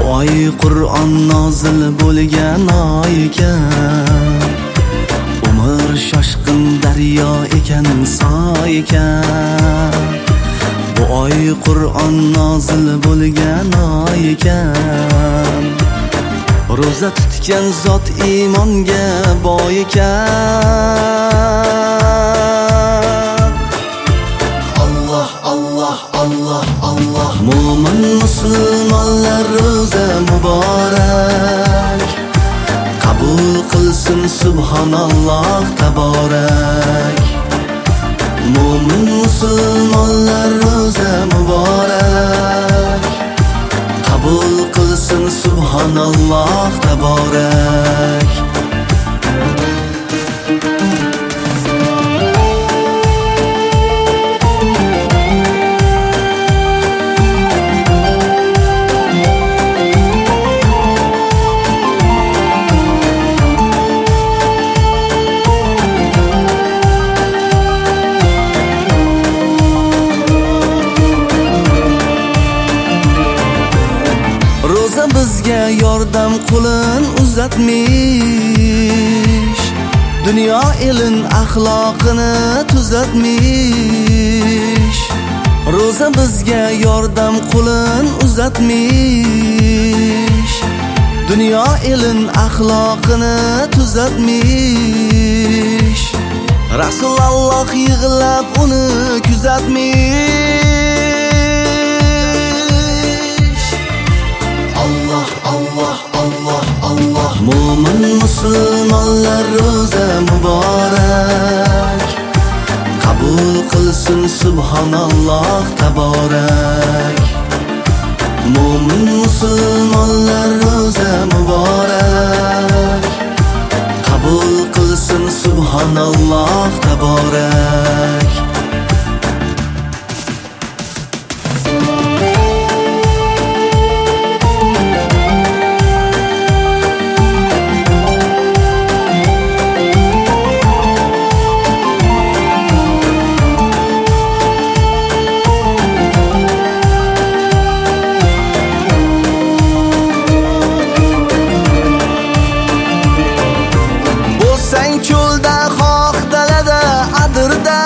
oy Qur'on nozil bo'lgan oy ekan. Umr shoshqin daryo ekan, soy ekan. Bu oy Qur'on nozil bo'lgan oy ekan. Ro'za tutgan zot iymonga boy ekan. Allah Allah Allah Allah. Mo'min musulmonlar ro'za muborak, qabul qilsin subhanalloh taborak. Mo'min musulmonlar ro'za muborak, qabul qilsin subhanalloh taborak. Ro'za bizga yordam qo'lin uzatmish, dunyo elin axloqini tuzatmish. Ro'za bizga yordam qo'lin uzatmish, dunyo elin axloqini tuzatmish. Rasululloh yig'lab uni kuzatmish. Allah Allah Allah Allah. Mo'min musulmonlar ro'za muborak, qabul qilsin subhanalloh taborak. Mo'min musulmonlar ro'za muborak, qabul qilsin subhanalloh taborak. Cho'lda, xoh dalada, adirda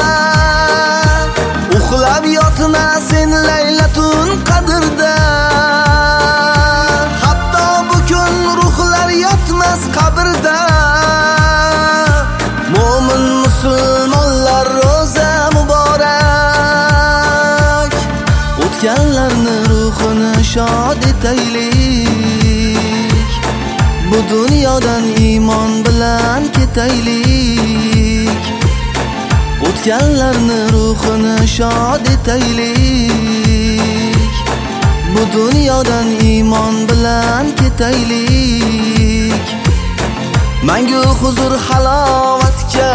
uxlab yotma sen laylatun qadrda. Hatto bu kun ruhlar yotmas qabrda. Mo'min musulmonlar ro'za muborak, o'tganlarni ruhini shod etaylik. Bu dunyodan iymon bilan ketaylik. O'tganlarni ruhini shod etaylik. Bu dunyodan iymon bilan ketaylik. Mangu huzur halovatga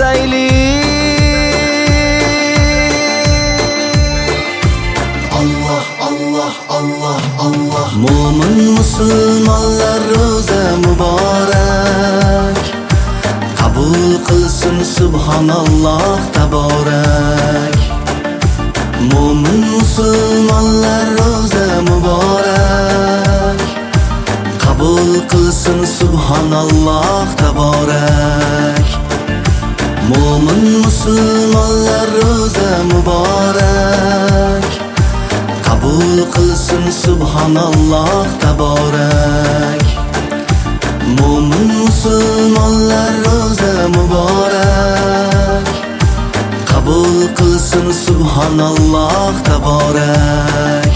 yetaylik. Allah Allah Allah Allah. Mo'min musulmonlar ro'za muborak, qabul qilsin subhanalloh taborak. Mo'min musulmonlar ro'za muborak, qabul qilsin subhanalloh taborak. Mo'min musulmonlar ro'za muborak, qabul qilsin subhanalloh taborak. Mo'min musulmonlar ro'za muborak, qabul qilsin subhanalloh taborak.